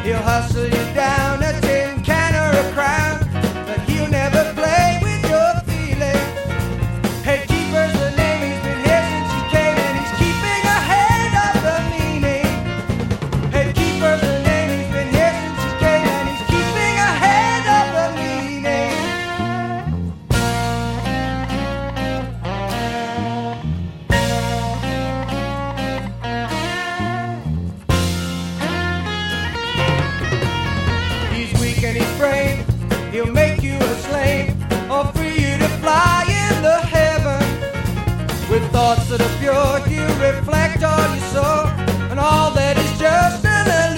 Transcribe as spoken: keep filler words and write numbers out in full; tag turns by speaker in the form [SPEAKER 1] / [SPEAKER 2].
[SPEAKER 1] He'll hustle you down a tin can or a crown, but he'll never play with your feelings. Headkeeper's the name, he's been here since he came, and he's keeping ahead of the meaning. Headkeeper's the name, he's been here since he came, and he's keeping ahead of the meaning. He's weak and he's brave, he'll make you a slave, or free you to fly in the heaven. With thoughts that are pure, you reflect all you saw, and all that is just an illusion.